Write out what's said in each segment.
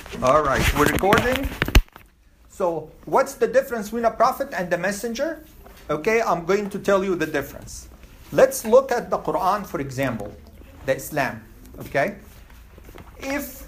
All right, we're recording. So what's the difference between a prophet and a messenger? Okay, I'm going to tell you the difference. Let's look at the Quran, for example, the Islam. Okay, if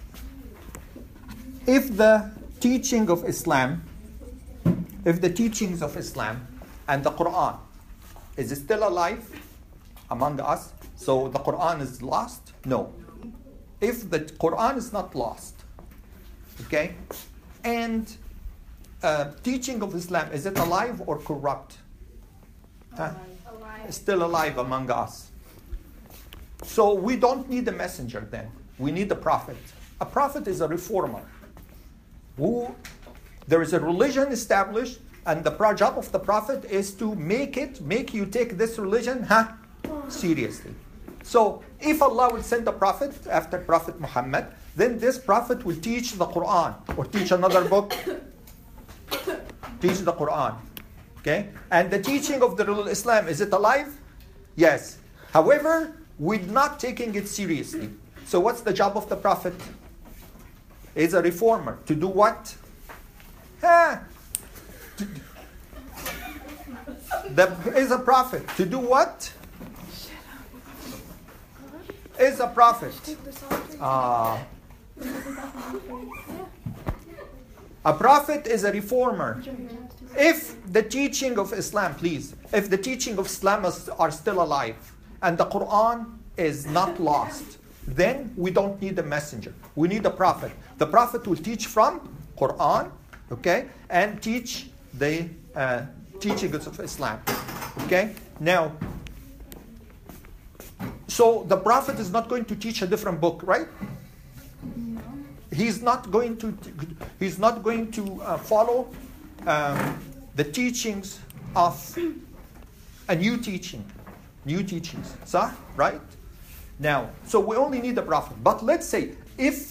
the teaching of Islam, if the teachings of Islam and the Quran is still alive among us, so the Quran is lost? No. If the Quran is not lost, okay, and teaching of Islam, is it alive or corrupt? Alive. Still alive among us. So we don't need a messenger then. We need a prophet. A prophet is a reformer. There is a religion established, and the job of the prophet is to make you take this religion seriously. So if Allah will send a prophet after Prophet Muhammad, then this prophet will teach the Quran or teach another book. Teach the Quran. Okay? And the teaching of the Islam, is it alive? Yes. However, we're not taking it seriously. So what's the job of the prophet? Is a reformer. To do what? Is a prophet. To do what? Is a prophet. A prophet is a reformer. If the teaching of Islam, if the teaching of Islam are still alive and the Quran is not lost, then we don't need a messenger. We need a prophet. The prophet will teach from Quran, okay, and teach the teachings of Islam. Okay? Now, so the prophet is not going to teach a different book, right? No. He's not going to follow the teachings of a new teachings. Right? Now, so we only need the prophet. But let's say if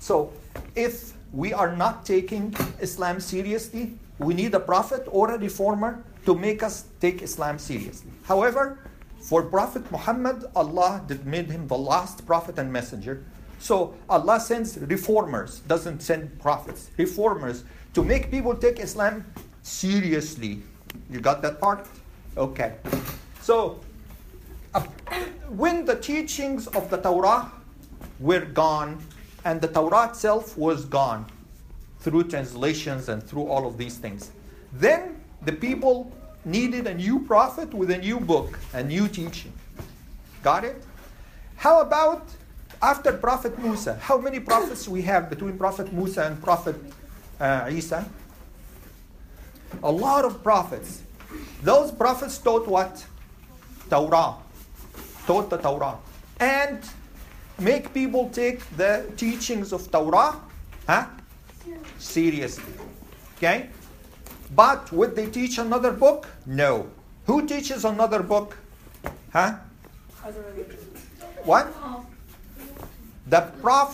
we are not taking Islam seriously, we need a prophet or a reformer to make us take Islam seriously. However, for Prophet Muhammad, Allah made him the last prophet and messenger. So Allah sends reformers, doesn't send prophets. Reformers to make people take Islam seriously. You got that part? Okay. So when the teachings of the Torah were gone, and the Torah itself was gone through translations and through all of these things, then the people needed a new prophet with a new book, a new teaching. Got it? How about after Prophet Musa? How many prophets we have between Prophet Musa and Prophet Isa? A lot of prophets. Those prophets taught what? Torah. Taught the Torah. And make people take the teachings of Torah seriously. Okay? But would they teach another book? No. Who teaches another book? What? The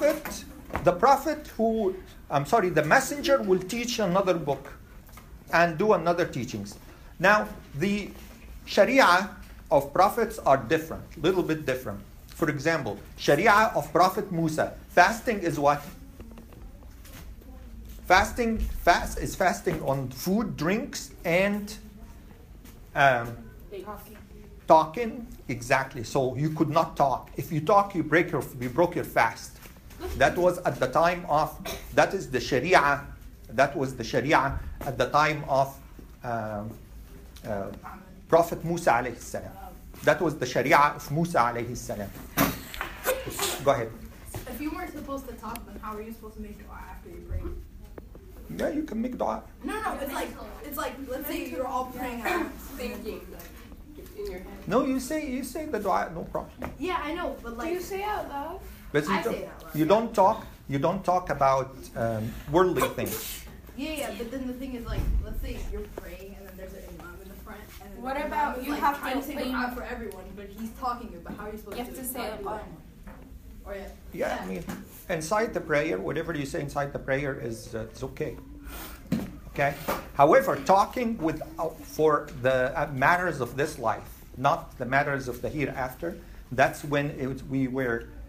messenger will teach another book and do another teachings. Now, the Sharia of prophets are different, a little bit different. For example, Sharia of Prophet Musa, fasting is what? Fasting on food, drinks, and talking. Exactly. So you could not talk. If you talk, you broke your fast. That was at the time of. That is the Sharia. That was the Sharia at the time of Prophet Musa alayhi salam. That was the Sharia of Musa alayhi salam. Go ahead. If you weren't supposed to talk, then how are you supposed to make dua after you pray? Yeah, you can make dua. No, it's like let's say you're all praying at once. Thinking in your head. No, you say the dua, no problem. Yeah, I know, but like. Do you say it out loud? But I say it out loud. You don't talk about worldly things. Yeah, but then the thing is like, let's say you're praying and then there's an imam in the front, and then what the about imam is, you like, have trying to to say dua for everyone, but he's talking about how you're supposed to. You have to say it loud. Or Yeah, I mean, inside the prayer, whatever you say inside the prayer is it's okay. Okay. However, talking for the matters of this life, not the matters of the hereafter, that's when we were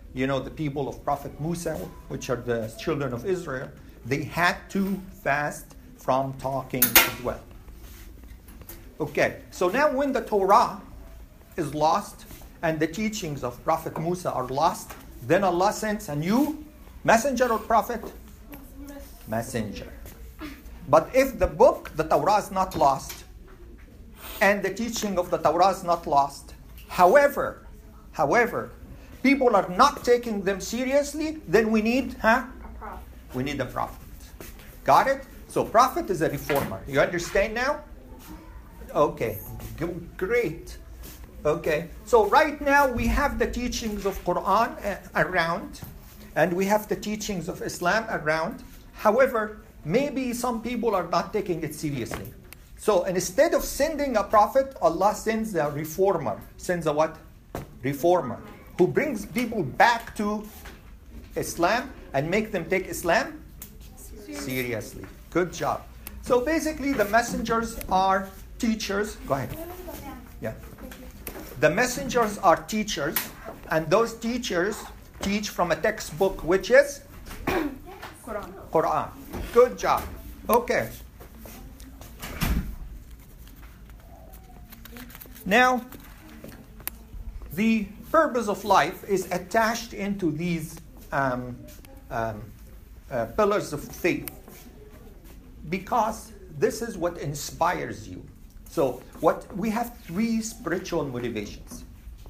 the people of Prophet Musa, which are the children of Israel, they had to fast from talking as well. Okay, so now when the Torah is lost and the teachings of Prophet Musa are lost, then Allah sends a new messenger or prophet? Messenger. But if the book, the Torah, is not lost, and the teaching of the Torah is not lost, however, people are not taking them seriously, then we need, we need a prophet. Got it? So prophet is a reformer. You understand now? Okay, great. Okay, so right now we have the teachings of Quran around, and we have the teachings of Islam around. However, maybe some people are not taking it seriously. So instead of sending a prophet, Allah sends a reformer. Sends a what? Reformer. Who brings people back to Islam and make them take Islam seriously. Good job. So basically the messengers are teachers. Go ahead. Yeah. The messengers are teachers, and those teachers teach from a textbook, which is Quran. Good job. Okay. Now, the purpose of life is attached into these pillars of faith, because this is what inspires you. So we have three spiritual motivations.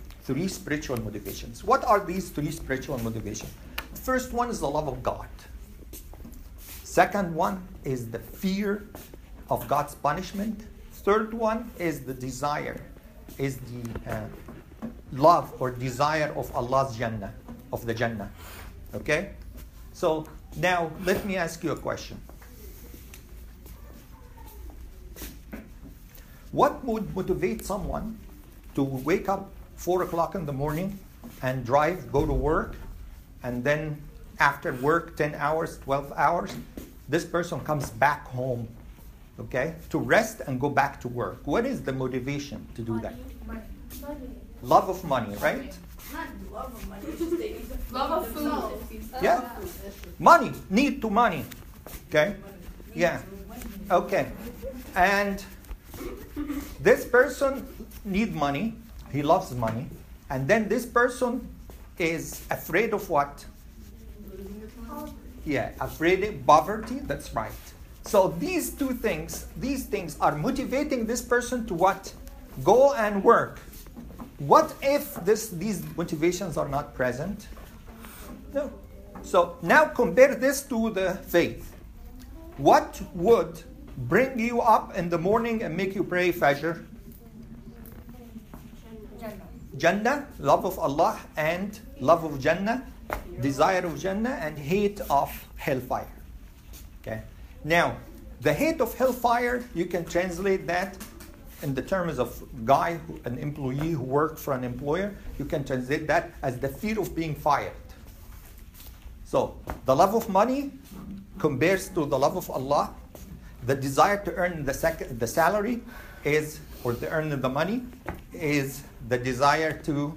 What are these three spiritual motivations? First one is the love of God. Second one is the fear of God's punishment. Third one is the desire, is the love or desire of Allah's Jannah, of the Jannah. Okay? So now let me ask you a question. What would motivate someone to wake up 4 o'clock in the morning and drive, go to work, and then after work, 10 hours, 12 hours, this person comes back home, okay, to rest and go back to work? What is the motivation to do that? Money. Love of money, right? Not love of money, it's just love of food. Yeah. Money, need to money. Okay? Yeah. Okay. And this person needs money. He loves money. And then this person is afraid of what? Yeah, afraid of poverty. That's right. So these things are motivating this person to what? Go and work. What if these motivations are not present? No. So now compare this to the faith. What would bring you up in the morning and make you pray Fajr? Jannah, love of Allah, and love of Jannah, desire of Jannah, and hate of hellfire. Okay. Now, the hate of hellfire, you can translate that in the terms of an employee who works for an employer. You can translate that as the fear of being fired. So, the love of money compares to the love of Allah. The desire to earn the salary is, or to earn the money, is the desire to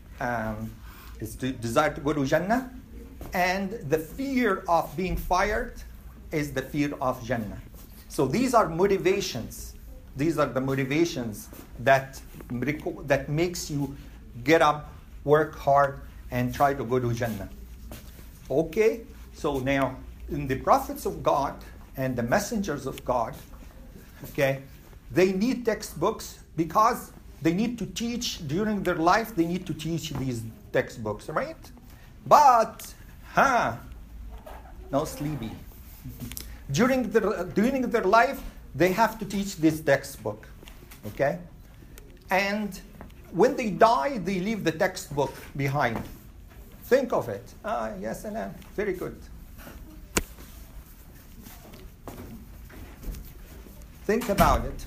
go to Jannah, and the fear of being fired is the fear of Jannah. So these are motivations. These are the motivations that makes you get up, work hard, and try to go to Jannah. Okay, so now in the prophets of God and the messengers of God, okay, they need textbooks because they need to teach during their life. They need to teach these textbooks, right? But, no sleepy. During their life, they have to teach this textbook, okay? And when they die, they leave the textbook behind. Think of it. Yes, and very good. Think about it.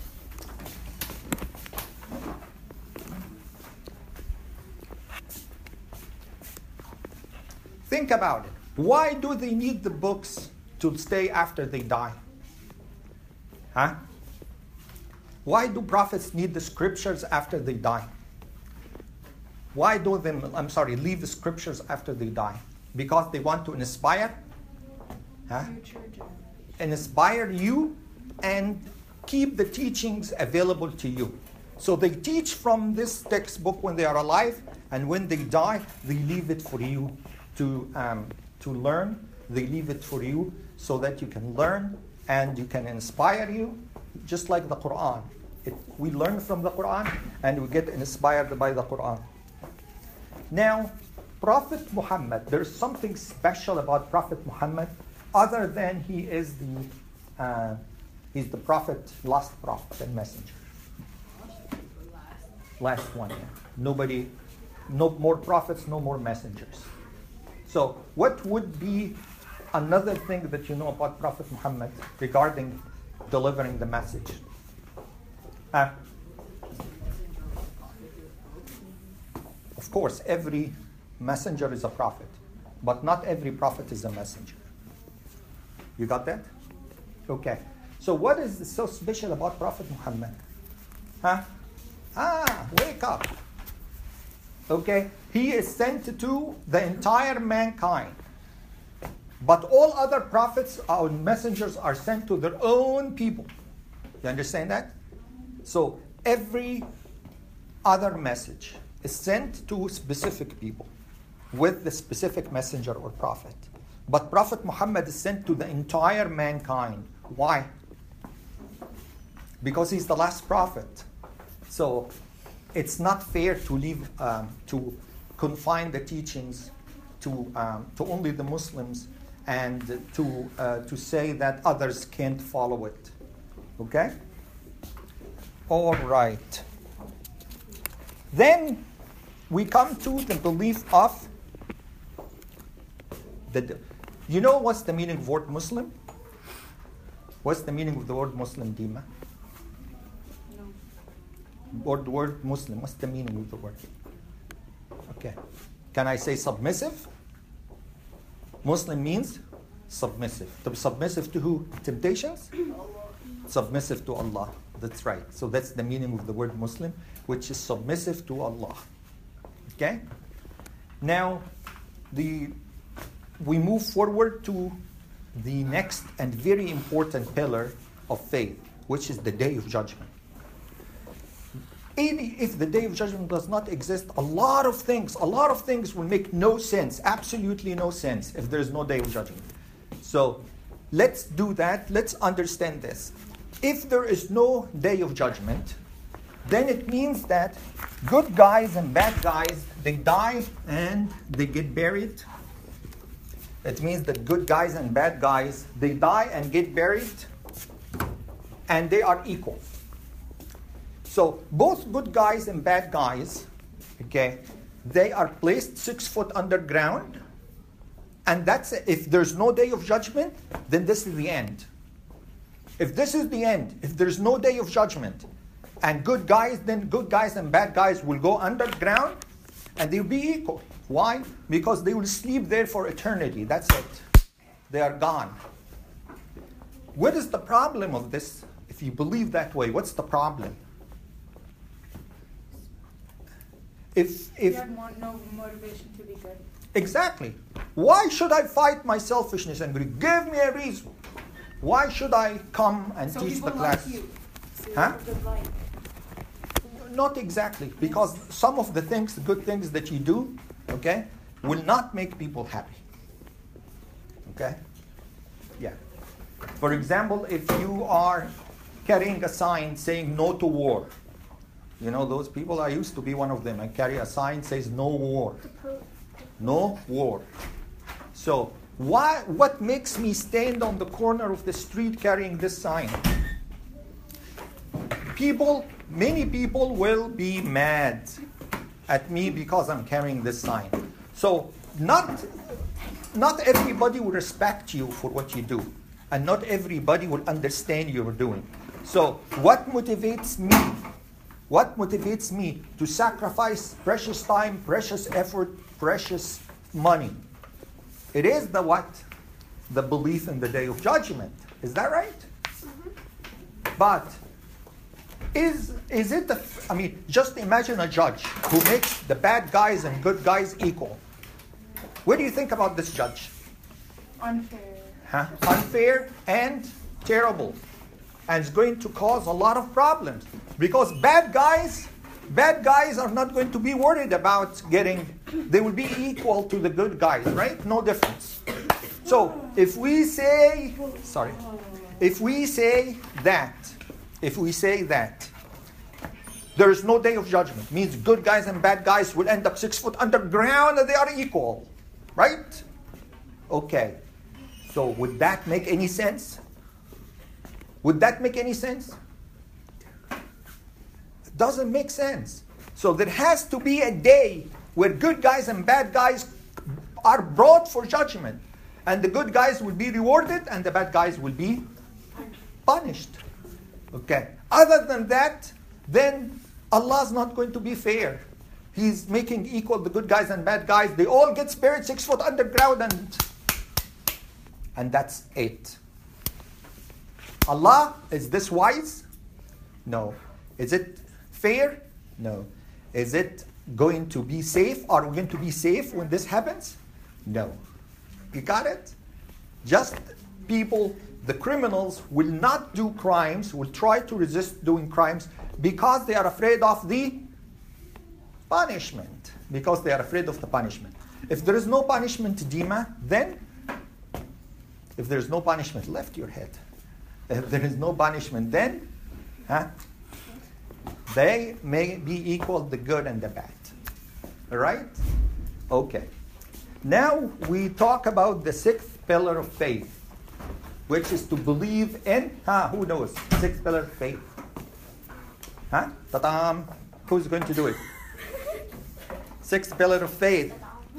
Think about it. Why do they need the books to stay after they die? Why do prophets need the scriptures after they die? Why do they, leave the scriptures after they die? Because they want to inspire, inspire you and keep the teachings available to you. So they teach from this textbook when they are alive, and when they die, they leave it for you to learn. They leave it for you so that you can learn and you can inspire you, just like the Quran. We learn from the Quran and we get inspired by the Quran. Now, Prophet Muhammad, there's something special about Prophet Muhammad other than he's the prophet, last prophet and messenger. Last one. Nobody, no more prophets, no more messengers. So what would be another thing that you know about Prophet Muhammad regarding delivering the message? Of course, every messenger is a prophet, but not every prophet is a messenger. You got that? Okay. So what is so special about Prophet Muhammad? Wake up. Okay? He is sent to the entire mankind. But all other prophets or messengers are sent to their own people. You understand that? So every other message is sent to specific people with the specific messenger or prophet. But Prophet Muhammad is sent to the entire mankind. Why? Because he's the last prophet. So it's not fair to leave to confine the teachings to only the Muslims and to say that others can't follow it. Okay? All right. Then we come to the belief of you know what's the meaning of the word Muslim? What's the meaning of the word Muslim, Dima? Or the word Muslim, what's the meaning of the word? Okay. Can I say submissive? Muslim means submissive. To be submissive to who? Temptations? Submissive to Allah. That's right. So that's the meaning of the word Muslim, which is submissive to Allah. Okay? Now, we move forward to the next and very important pillar of faith, which is the Day of Judgment. If the Day of Judgment does not exist, a lot of things will make no sense, absolutely no sense, if there is no Day of Judgment. So let's do that. Let's understand this. If there is no Day of Judgment, then it means that good guys and bad guys, they die and they get buried. It means that good guys and bad guys, they die and get buried, and they are equal. So both good guys and bad guys, okay, they are placed 6 foot underground, and that's it. If there's no Day of Judgment, then this is the end. If this is the end, if there's no Day of Judgment, and good guys and bad guys will go underground, and they'll be equal. Why? Because they will sleep there for eternity. That's it. They are gone. What is the problem of this? If you believe that way, what's the problem? If you have no motivation to be good. Exactly. Why should I fight my selfishness and greed? Give me a reason. Why should I come and teach the class? Like you. So you Huh? have a good life. Not exactly, because some of the things, the good things that you do, okay, will not make people happy. Okay? Yeah. For example, if you are carrying a sign saying no to war, you know those people? I used to be one of them. I carry a sign that says no war. No war. So what makes me stand on the corner of the street carrying this sign? Many people will be mad at me because I'm carrying this sign. So not everybody will respect you for what you do, and not everybody will understand you're doing. So what motivates me? What motivates me to sacrifice precious time, precious effort, precious money? It is the what? The belief in the Day of Judgment. Is that right? Mm-hmm. But Is it just imagine a judge who makes the bad guys and good guys equal. What do you think about this judge? Unfair. Unfair and terrible. And it's going to cause a lot of problems. Because bad guys are not going to be worried about they will be equal to the good guys, right? No difference. So if we say that there is no day of judgment, means good guys and bad guys will end up 6 foot underground and they are equal, right? Okay. So would that make any sense? Would that make any sense? It doesn't make sense. So there has to be a day where good guys and bad guys are brought for judgment. And the good guys will be rewarded and the bad guys will be punished. Okay. Other than that, then Allah's not going to be fair. He's making equal the good guys and bad guys. They all get buried 6 foot underground and that's it. Allah, is this wise? No. Is it fair? No. Is it going to be safe? Are we going to be safe when this happens? No. You got it? Just people, the criminals will not do crimes, will try to resist doing crimes because they are afraid of the punishment. Because they are afraid of the punishment. If there is no punishment, Dima, then if there is no punishment, lift your head. If there is no punishment, then they may be equal, the good and the bad. All right? Okay. Now we talk about the 6th pillar of faith, which is to believe in, who knows? 6th pillar of faith. Ta-dam. Who's going to do it? 6th pillar of faith.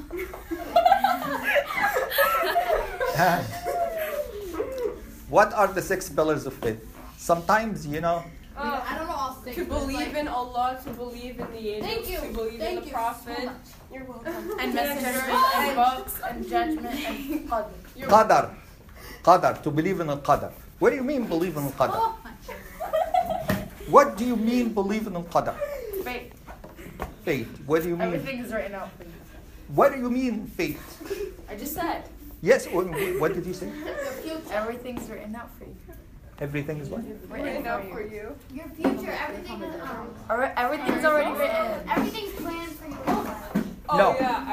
What are the 6 pillars of faith? Sometimes, I don't know all 6. To believe in Allah, to believe in the angels, to believe in the Prophet. You're welcome. And messengers, and books, and judgment, and qadar. Qadar, to believe in al-qadar. What do you mean believe in al-qadar? What do you mean believe in al-qadar? Faith. Faith. What do you mean? Everything is written out for you. What do you mean faith? I just said. Yes, what did you say? Everything's written out for you. Everything is what? Written out for you. Your future, everything is Everything's already written. everything's planned for you. No.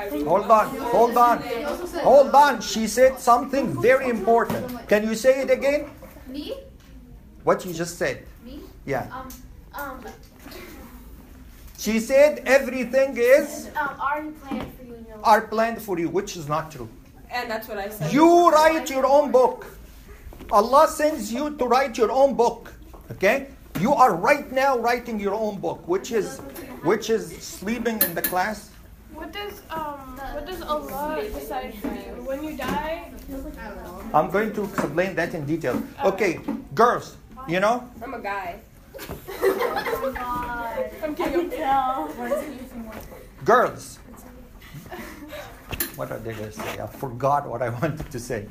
Hold on. She said something very important. Can you say it again? Me? What you just said. Me? Yeah. She said everything is Already planned for you in your life. are planned for you, which is not true. And that's what I said. You write your own book. Allah sends you to write your own book. Okay? You are right now writing your own book, which is sleeping in the class. What does Allah decide for you when you die? I'm going to explain that in detail. Okay, girls, you know? I'm a guy. Oh God. I'm kidding. Girls. What did I say? I forgot what I wanted to say.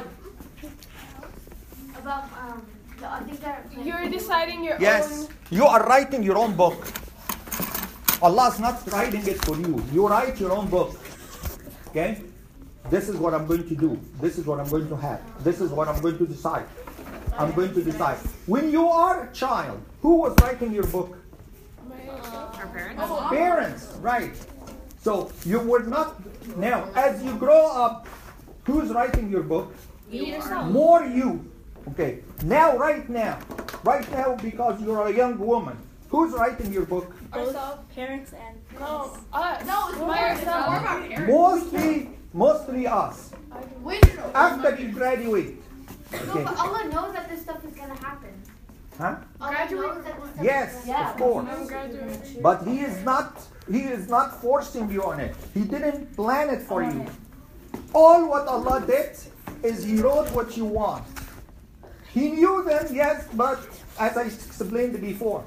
About the things that are planned. You're deciding your Yes, own. you are writing your own book. Allah's not writing it for you. You write your own book. Okay? This is what I'm going to do. This is what I'm going to have. This is what I'm going to decide. I'm going to decide. When you are a child, who was writing your book? Our parents? Parents, right. So you would not, now as you grow up, who's writing your book? More you. Okay, right now, because you're a young woman, who's writing your book? Ourselves. Parents and No, us. No, it's more about parents. Mostly us. Wait, no. After you graduate. No, Okay. but Allah knows that this stuff is gonna happen. Huh? Allah knows that this stuff Yes, is of course. I'm graduating. But He is not forcing you on it. He didn't plan it for you. All what Allah did is He wrote what you want. He knew them, yes, but as I explained before,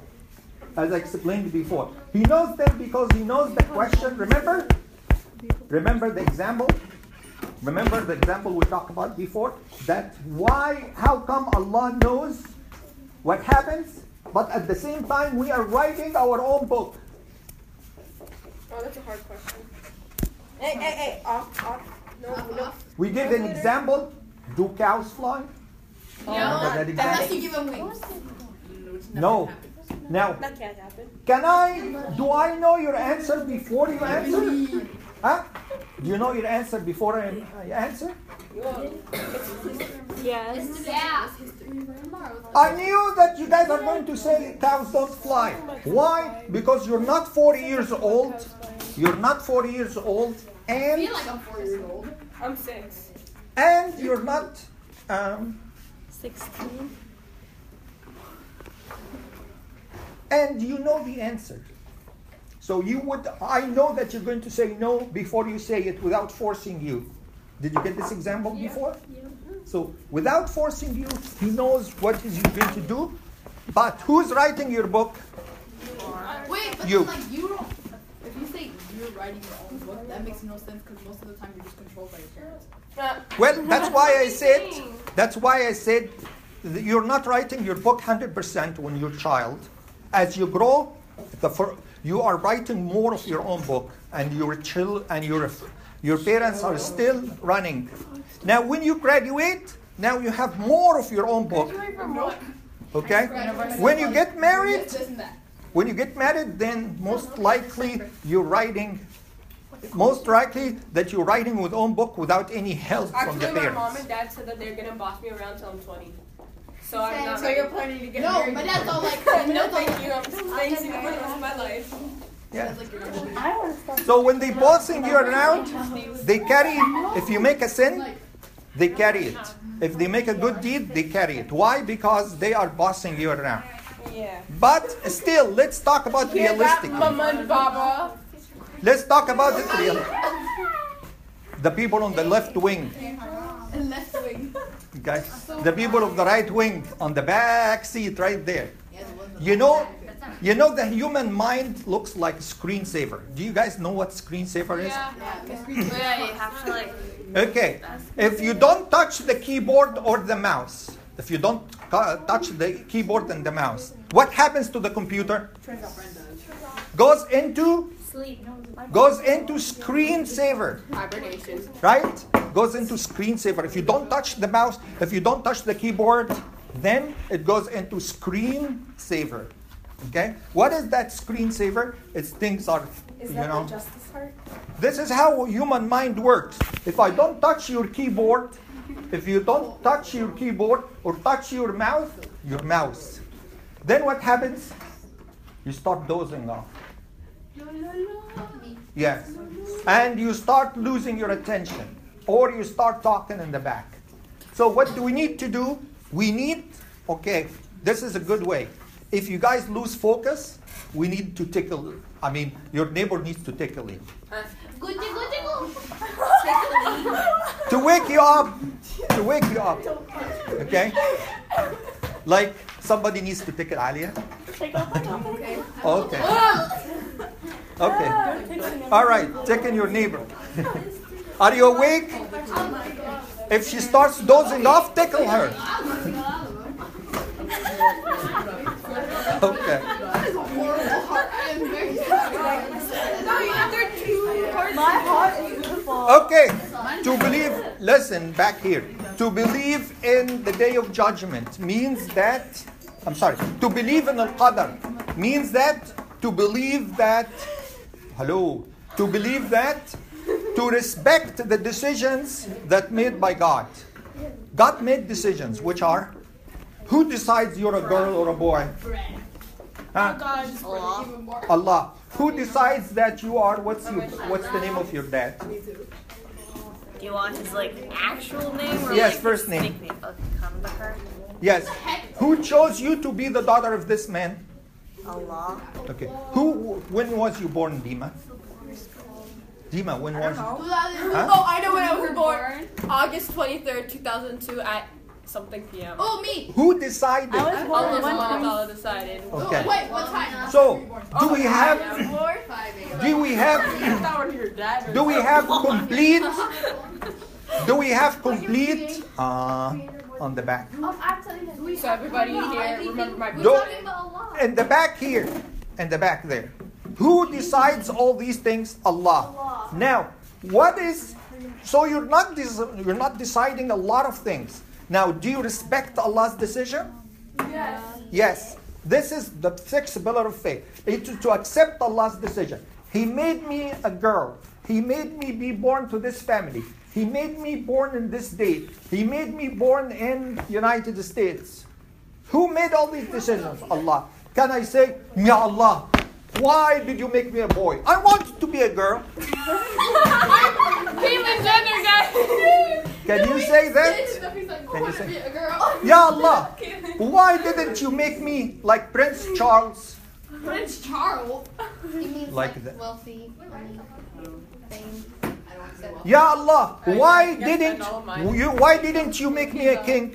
He knows them because He knows the question. Remember the example? Remember the example we talked about before? That how come Allah knows what happens? but at the same time we are writing our own book. Oh, that's a hard question. Hey, off. No. We give an example. Do cows fly? That example? Unless you give them wings. No. Now, That can't happen. do I know your answer before you answer? Huh? Do you know your answer before I answer? Yes. Yeah. I knew that you guys are going to say cows don't fly. Why? Because you're not 40 years old. You're not 40 years old. I And feel like I'm 4 years old. I'm 6. and you're not 16. and you know the answer. So I know that you're going to say no before you say it without forcing you. Did you get this example before? Yeah. So without forcing you, he knows what he's going to do. But who's writing your book? Wait, but You. like you don't. If you say you're writing your own book, that makes no sense because most of the time you're just controlled by your parents. Well, that's why I said that you're not writing your book 100% when you're a child. As you grow, you are writing more of your own book, and your parents are still running. Now, when you graduate, now you have more of your own book. Okay? When you get married, then most likely that you're writing with own book without any help from the Actually, my parents. mom and dad said that they're gonna boss me around till I'm 20. So I'm not. So you're planning to get married? No, but that's all like. No, thank you. I'm just thanking you for the rest of my life. Yeah. That's like your So when they bossing you around, they carry. If you make a sin, they carry it. If they make a good deed, they carry it. Why? Because they are bossing you around. Yeah. But still, let's talk about realistically. Mama and Baba. Let's talk about it real. The people on the left wing, left wing. okay? The people of the right wing on the back seat right there. You know the human mind looks like a screensaver. Do you guys know what screensaver is? Yeah, you have to like. Okay. If you don't touch the keyboard or the mouse, if you don't touch the keyboard and the mouse, what happens to the computer? Goes into screensaver. Hibernation. Right? Goes into screensaver. If you don't touch the mouse, if you don't touch the keyboard, then it goes into screensaver. Okay? What is that screensaver? It's things are, Is that the Justice Heart? This is how human mind works. If I don't touch your keyboard, if you don't touch your keyboard or touch your mouse, then what happens? You start dozing off. Yes. And you start losing your attention. Or you start talking in the back. So what do we need to do? This is a good way. If you guys lose focus, we need to tickle. Your neighbor needs to tickle you. To wake you up. Okay? Like somebody needs to tickle Alia. Okay. Okay. All right. Tickle your neighbor. Are you awake? If she starts dozing off, tickle her. Okay. My heart is beautiful. Okay. To believe, listen back here. To believe in the day of judgment means that, to believe in al-qadar means that, to believe that, to respect the decisions that made by God. God made decisions, which are, who decides you're a girl or a boy? Allah. Who decides that you are, what's the name of your dad? Do you want his actual name or Yes, first name. nickname? Kandahar? Yes. Who chose you to be the daughter of this man? Allah. Okay. When was you born, Dima? Dima, when was you? Oh, I know when I was born. August 23rd, 2002 at something p.m. Oh, me. Who decided? Allah decided. Okay. Wait, what time? So, do we have On the back. So everybody here, remember my Don't- In the back here. In the back there. Who decides all these things? Allah. Now, what is... So you're not deciding a lot of things. Now, do you respect Allah's decision? Yes. Yes. This is the sixth pillar of faith. It's to accept Allah's decision. He made me a girl. He made me be born to this family. He made me born in this date. He made me born in United States. Who made all these decisions? Allah. Can I say, Ya Allah, why did you make me a boy? I wanted to be a girl. Caitlyn Jenner, guys. Can you say that? Can you say, Ya Allah, why didn't you make me like Prince Charles? Prince Charles. He means Like like, that. wealthy, money, fame. Ya Allah, why didn't you make me a king?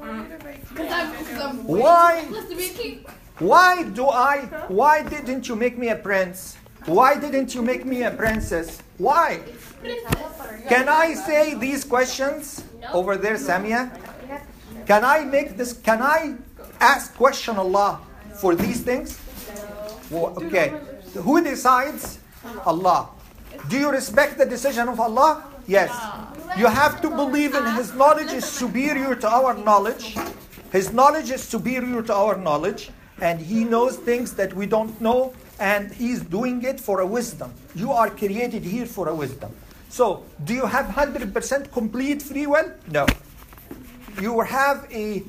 Why didn't you make me a prince? Why didn't you make me a princess? Why? Can I say these questions over there, Samia? Can I ask question Allah for these things? Okay. Who decides? Allah. Do you respect the decision of Allah? Yes. You have to believe in His knowledge is superior to our knowledge. His knowledge is superior to our knowledge. And He knows things that we don't know. And He's doing it for a wisdom. You are created here for a wisdom. So, do you have 100% complete free will? No. You have a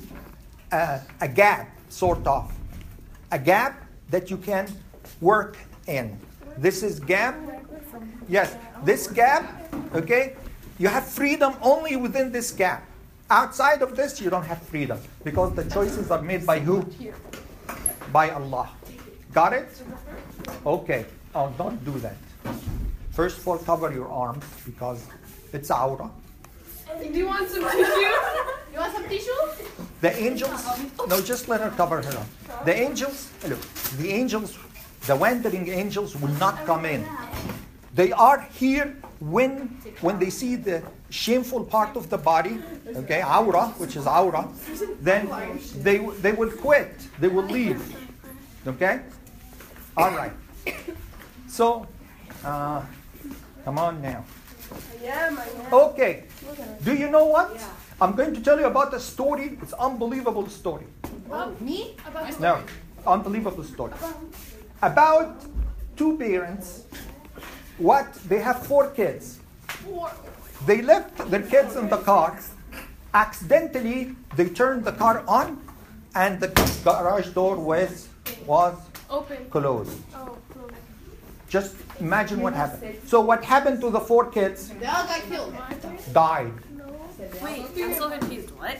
gap, sort of. A gap that you can work in. This is gap. Yes, this gap, okay? You have freedom only within this gap. Outside of this, you don't have freedom. Because the choices are made by who? By Allah. Got it? Okay. Oh, don't do that. First of all, cover your arms because it's awra. Do you want some tissue? You want some tissue? The angels, no, just let her cover her arm. The angels, look, the wandering angels will not come in. They are here when they see the shameful part of the body, okay, awra, which is awra, then they will quit. They will leave. Okay? All right. So, come on now. Okay. Do you know what? I'm going to tell you about a story. It's an unbelievable story. Me? No, unbelievable story. About two parents. They have 4 kids. They left their kids in the car. Accidentally, they turned the car on, and the garage door was Open. closed. Oh, close. Just imagine what happened. So what happened to the 4 kids? They all got killed. Died. Wait, I'm so confused. What?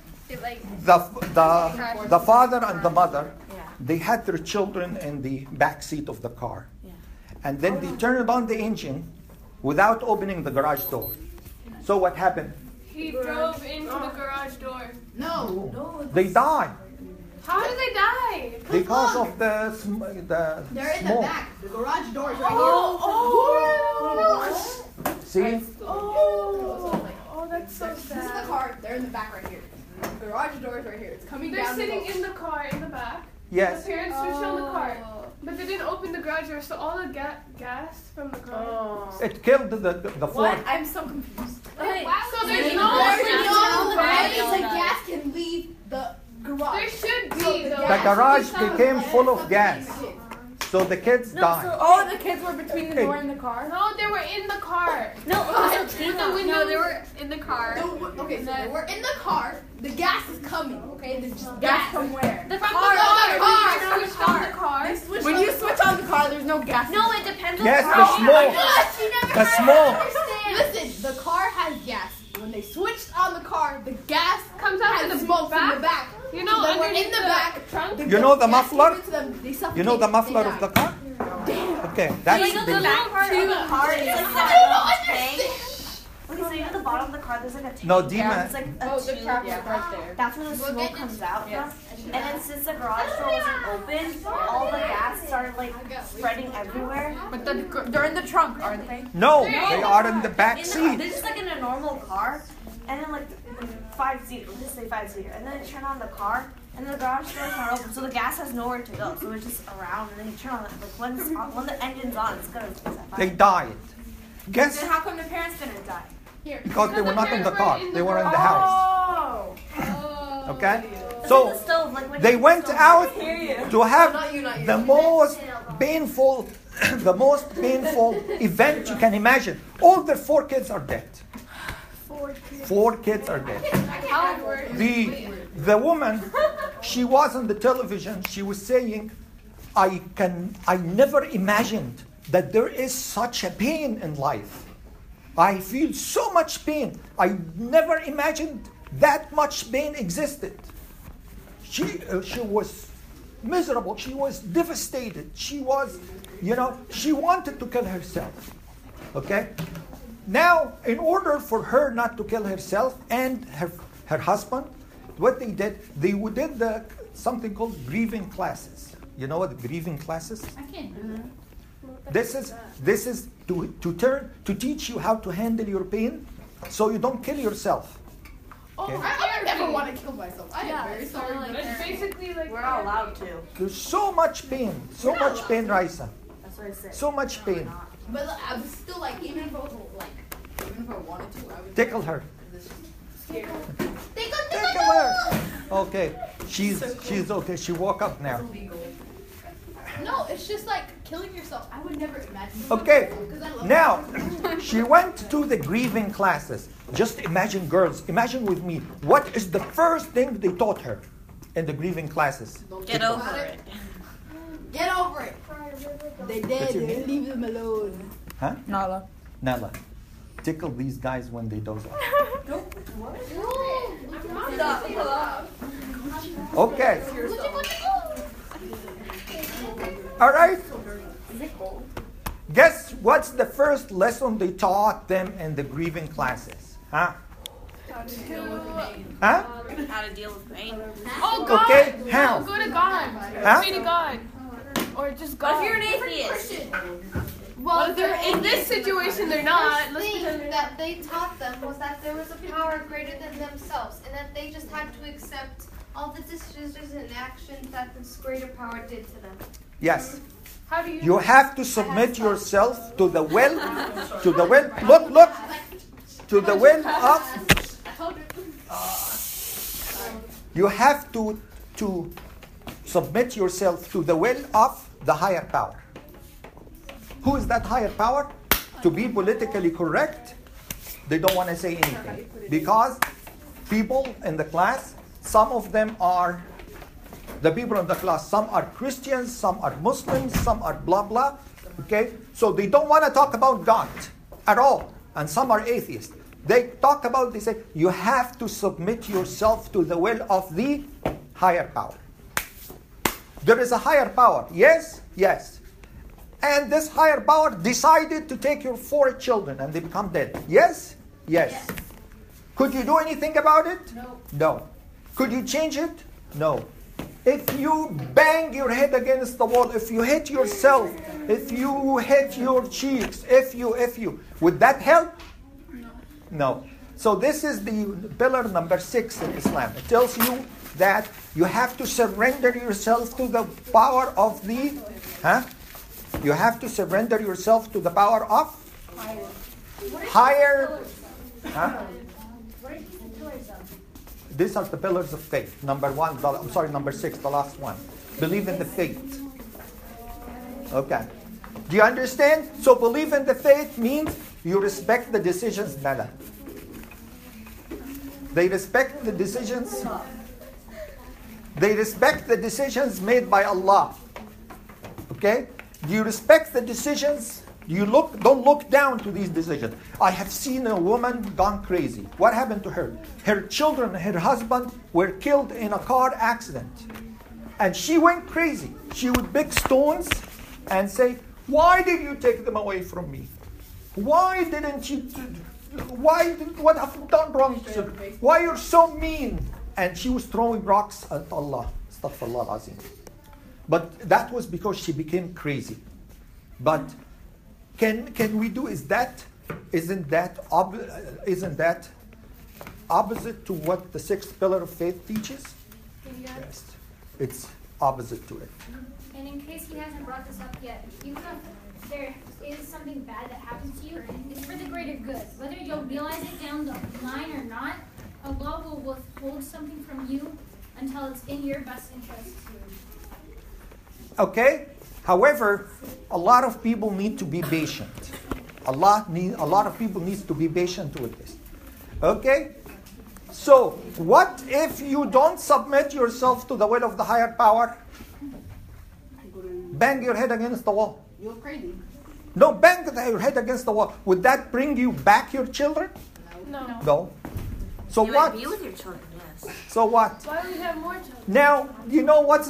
The father and the mother, they had their children in the back seat of the car. And then they turned on the engine without opening the garage door. So what happened? He drove into the garage door. No. They died How did they die? because of the They're in the smoke. back. The garage door is right See? Oh, that's so here. This is the sad. car. They're in the back right here. The garage door is right here. It's coming They're down. sitting in the car in the back. Yes. The parents switched on the car, but they didn't open the garage door, so all the gas from the car. It killed the 4. I'm so confused. Okay, so There's there's no no way no the way. gas can leave the garage. There should be the though. The garage Some- became full of gas. So the kids died. Oh, the kids were between the door and the car? No, they were in the car. No, With the window, they were in the car. Okay, so we're in the car. The gas is coming. Okay, there's just gas from where? The From car. the car. car. They switched on the car. When you switch on the car, there's no gas. No, it depends on Yes, the the car. smoke. The smoke. Listen, the car has gas. When they switched on the car, the gas Comes out has in the smoke from the back. You know, So then we're in underneath the back. trunk. You know the gas muffler? came into them, they suffocated, You know the muffler they of the died. car? Okay, that's You know the the... back part of the car is like I that don't little tank. understand. Okay, so you know the bottom of the car, there's like a tank. No, Dima. It's like a Oh, the tube. trap is right there. That's where the smoke comes out from. And then since the garage door wasn't open, all the gas started like spreading everywhere. But they're in the trunk, aren't they? No, they are in the back They're seat. just like in a normal car. And then like 5-seater. Let's just say 5-seater. And then you turn on the car, and the garage door's not open, so the gas has nowhere to go. So it's just around, and then you turn on it. Like when the engine's on, it's gonna. They died. Guess Then how come the parents didn't die? because they were not in the car. They were in the house. Oh. Okay? It's So like the stove, like when they you went stove. out to have Not you. the most painful event you can imagine. All the 4 kids are dead. 4 kids are dead. The woman, she was on the television. She was saying, I never imagined that there is such a pain in life. I feel so much pain. I never imagined that much pain existed. She was miserable. She was devastated. She was, she wanted to kill herself. Okay? Now, in order for her not to kill herself and her husband, what they did something called grieving classes. You know what grieving classes? I can't do that. This is to teach you how to handle your pain, so you don't kill yourself. Okay? I would never want to kill myself. I am very sorry. But it's basically like We're not allowed to. There's so much pain, Raisa. That's what I said. So much pain. But I was still like, even if I wanted to, I would Tickle her. Tickle her. Okay, she's okay. She woke up now. No, it's just like killing yourself. I would never imagine. Okay, now she went to the grieving classes. Just imagine, girls, imagine with me, what is the first thing they taught her in the grieving classes? Get over it. Get over it. They What's your dead. name? Leave them alone. Huh? Nala. Nella. Tickle these guys when they doze off. Stop. Okay. All right. Guess what's the first lesson they taught them in the grieving classes? Huh? Huh? How to deal with pain. oh God. Okay, how? Go to God. Huh? Pray to God. Or just God. What if you're an atheist? Well, in this situation, they're not. The thing that they taught them was that there was a power greater than themselves, and that they just had to accept all the decisions and actions that this greater power did to them. Yes. How do you? You have to submit yourself to the will, look, to the will of, you have to submit yourself to the will of the higher power. Who is that higher power? To be politically correct, they don't want to say anything. Because people in the class, some of them are, the people in the class, some are Christians, some are Muslims, some are blah blah. Okay? So they don't want to talk about God at all. And some are atheists. They talk about, they say, you have to submit yourself to the will of the higher power. There is a higher power. Yes? Yes. And this higher power decided to take your 4 children and they become dead. Yes? Yes. Could you do anything about it? No. Could you change it? No. If you bang your head against the wall, if you hit yourself, if you hit your cheeks, if you, would that help? No. So this is the pillar number 6 in Islam. It tells you that you have to surrender yourself to the power of the, You have to surrender yourself to the power of higher. These are the pillars of faith. Number 6, the last one. Believe in the faith. Okay. Do you understand? So believe in the faith means you respect the decisions. Nada. They respect the decisions. They respect the decisions made by Allah. Okay? Do you respect the decisions? Don't look down to these decisions. I have seen a woman gone crazy. What happened to her? Her children, her husband were killed in a car accident. And she went crazy. She would pick stones and say, why did you take them away from me? Why didn't you? What have you done wrong? Why you're so mean? And she was throwing rocks at Allah. Astaghfirullah al-Azim. But that was because she became crazy. But can we do? Isn't that opposite to what the sixth pillar of faith teaches? Yes. It's opposite to it. And in case he hasn't brought this up yet, even if there is something bad that happens to you, it's for the greater good. Whether you'll realize it down the line or not, Allah will withhold something from you until it's in your best interest. Okay? However, a lot of people need to be patient. A lot of people need to be patient with this. Okay? So, what if you don't submit yourself to the will of the higher power? Bang your head against the wall. You're crazy. No, bang your head against the wall. Would that bring you back your children? No. No. So You what? would be with your children, yes. So what? Why do we have more children? Now, you know what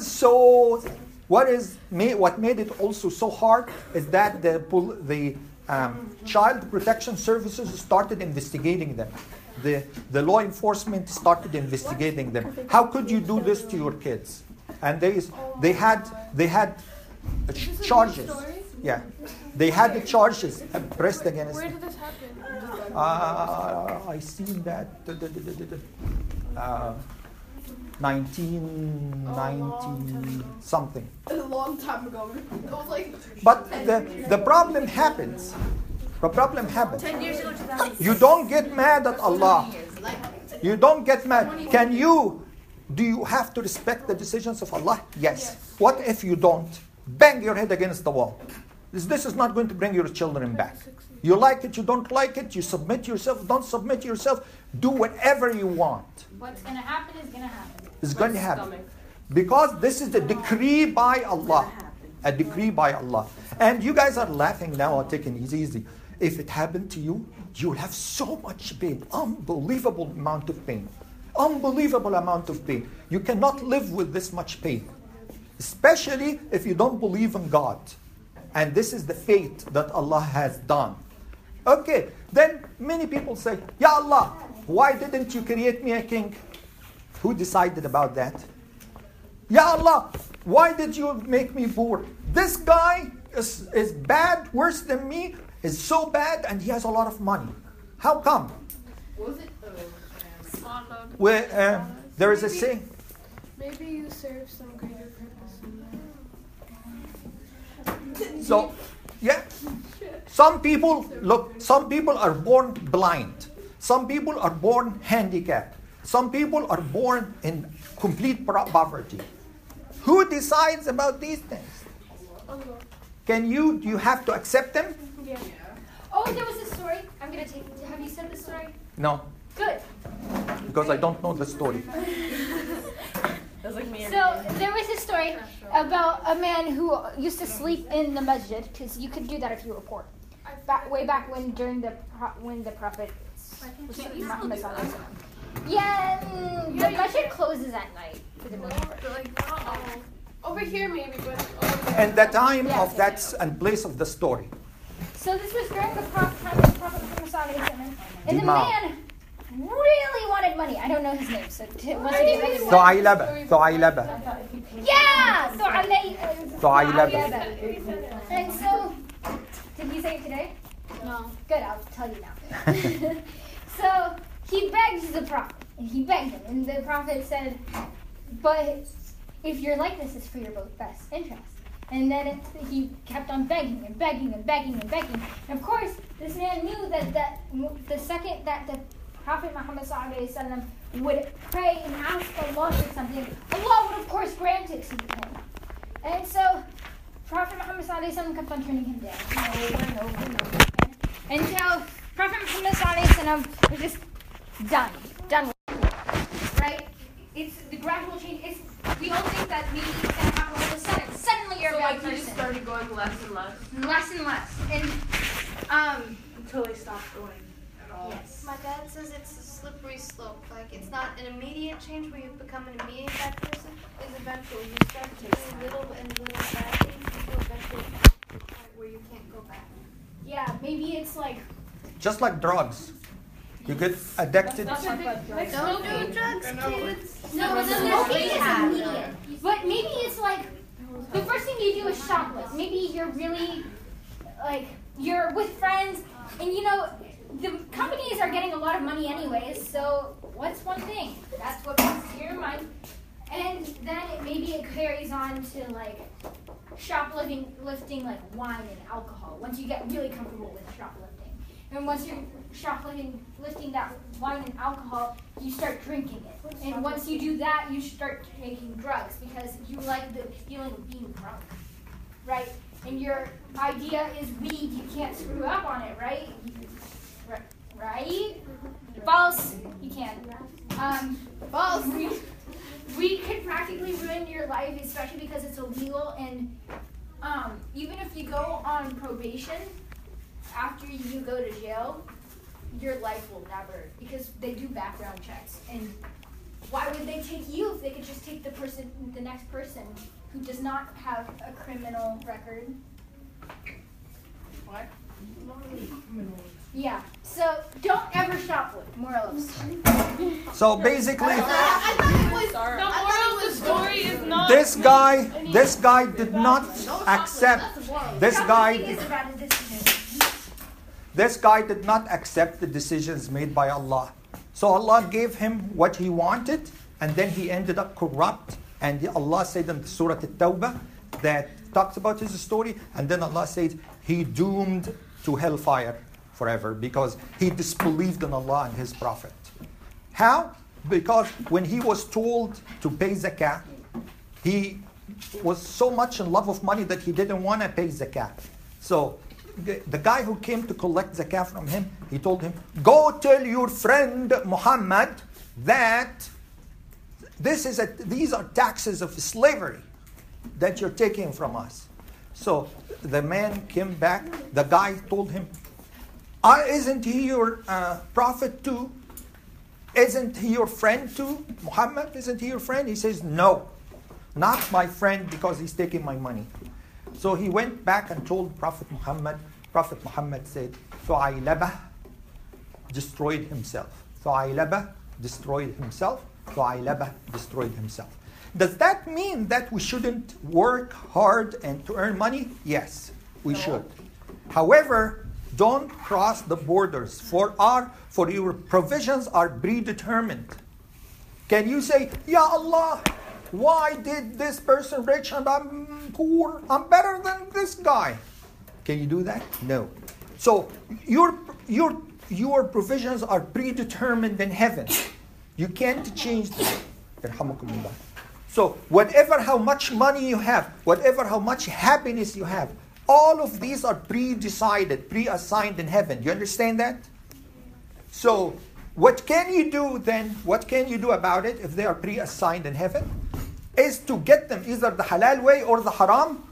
made it also so hard is that the Child Protection Services started investigating them. The law enforcement started investigating them. How could you do this to your kids? And they had charges. Yeah, they had the charges pressed against Where them. did this happen? I seen that 1990 something. A long time ago. It was like. But the problem happens. The problem happens. 10 years ago, 2006. You don't get mad at Allah. You don't get mad. Do you have to respect the decisions of Allah? Yes. What if you don't? Bang your head against the wall. This is not going to bring your children back. You like it, you don't like it, you submit yourself, don't submit yourself. Do whatever you want. What's going to happen is going to happen. It's going to happen. Because this is the decree by Allah. A decree by Allah. And you guys are laughing now or taking it easy. If it happened to you, you'll have so much pain. Unbelievable amount of pain. Unbelievable amount of pain. You cannot live with this much pain. Especially if you don't believe in God. And this is the fate that Allah has done. Okay, then many people say, Ya Allah, why didn't you create me a king? Who decided about that? Ya Allah, why did you make me poor? This guy is bad, worse than me, is so bad, and he has a lot of money. How come? Was it? There is a saying. Maybe you serve some greater purpose in life. So, yeah. Some people are born blind. Some people are born handicapped. Some people are born in complete poverty. Who decides about these things? Do you have to accept them? Yeah. Oh, there was a story. Have you said the story? No, Good. because I don't know the story. So there was a story about a man who used to sleep in the masjid, because you could do that if you were poor. Way back when, during the Prophet Muhammad sallallahu alaihi wasallam. Yeah, the masjid closes at night for the most part. Over here maybe, but And the time of that and place of the story. So this was during the time of the Prophet Muhammad sallallahu alaihi wasallam, and the man really wanted money. I don't know his name, so once again, Thu'aylaba. yeah, Thu'aylaba. And so, did he say it today? No. Good, I'll tell you now. So he begged the Prophet, and he begged him, and the Prophet said, "But if you're like this, it's for your both best interests." And then he kept on begging and begging and begging and begging. And of course, this man knew that the second that the Prophet Muhammad ﷺ would pray and ask Allah for something, Allah would of course grant it to him. And so Prophet Muhammad ﷺ kept on turning him down over and over and over again, until Prophet Muhammad ﷺ was just done with it. Right? It's the gradual change. We all think that maybe it's going to happen all of a sudden. Suddenly you're a bad person. He just started going less and less. Less and less. And Until he stopped going at all. yes. My dad says it's a slippery slope. Like, it's not an immediate change where you become an immediate bad person. It's eventually. You start to do little and little bad things until eventually you get to the point where you can't go back. Yeah, maybe it's like Just like drugs. You get addicted. don't do drugs, kids. no, maybe it's immediate. But maybe it's like the first thing you do is shoplift. Maybe you're really like you're with friends, and you know the companies are getting a lot of money anyways. So What's one thing? That's what comes to your mind. And then maybe it carries on to like shoplifting like wine and alcohol. Once you get really comfortable with shoplifting. And once you're shoplifting that wine and alcohol, you start drinking it. And once you do that, you start taking drugs because you like the feeling of being drunk. Right? And your idea is weed, you can't screw up on it, right? Right? False. You can. False. We could practically ruin your life, especially because it's illegal. And even if you go on probation, after you go to jail, your life will never, because they do background checks. And why would they take you if they could just take the next person who does not have a criminal record? What? Yeah. So don't ever shoplift. Moral of the story. So basically, The moral of the story is not. this guy did not accept. This guy did not accept the decisions made by Allah. So Allah gave him what he wanted, and then he ended up corrupt. And Allah said in Surah At-Tawbah that talks about his story, and then Allah says he doomed to hellfire forever because he disbelieved in Allah and His Prophet. How? Because when he was told to pay zakah, he was so much in love of money that he didn't want to pay zakah. So the guy who came to collect zakah from him, he told him, go tell your friend Muhammad that these are taxes of slavery that you're taking from us. So the man came back, the guy told him, isn't he your prophet too? Isn't he your friend too? Muhammad, isn't he your friend? He says, no, not my friend because he's taking my money. So he went back and told Prophet Muhammad. Prophet Muhammad said, Thu'aylabah destroyed himself. Thu'aylabah destroyed himself. Thu'aylabah destroyed himself. Does that mean that we shouldn't work hard and to earn money? Yes, we should. However, don't cross the borders. For your provisions are predetermined. Can you say, Ya Allah, why did this person rich and I'm poor? I'm better than this guy. Can you do that? No. So your provisions are predetermined in heaven. You can't change them. So how much money you have, how much happiness you have, all of these are pre-decided, pre-assigned in heaven. You understand that? So what can you do then? What can you do about it if they are pre-assigned in heaven? Is to get them either the halal way or the haram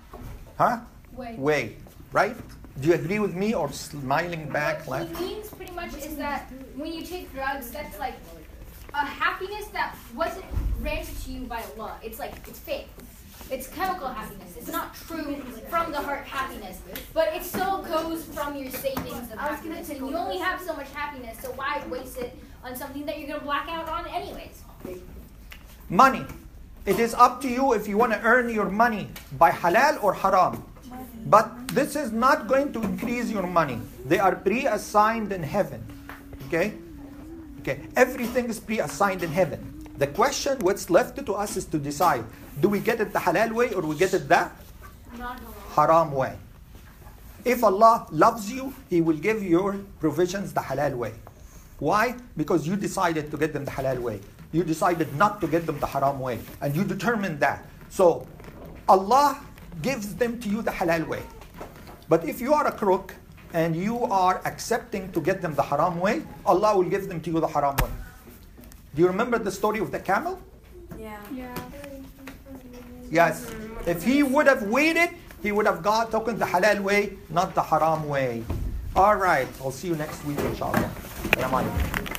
way. Right? Do you agree with me or smiling back? What he means pretty much is that when you take drugs, that's like a happiness that wasn't granted to you by Allah. It's fake. It's chemical happiness. It's not true from the heart happiness. But it still goes from your savings of happiness. And you only have so much happiness, so why waste it on something that you're going to black out on anyways? Money. It is up to you if you want to earn your money by halal or haram. But this is not going to increase your money. They are pre-assigned in heaven. Okay? Everything is pre-assigned in heaven. The question what's left to us is to decide, do we get it the halal way or we get it the haram way? If Allah loves you, He will give your provisions the halal way. Why? Because you decided to get them the halal way. You decided not to get them the haram way. And you determined that. So Allah gives them to you the halal way. But if you are a crook and you are accepting to get them the haram way, Allah will give them to you the haram way. Do you remember the story of the camel? Yeah. Yes. If he would have waited, he would have taken the halal way, not the haram way. All right. I'll see you next week, inshallah.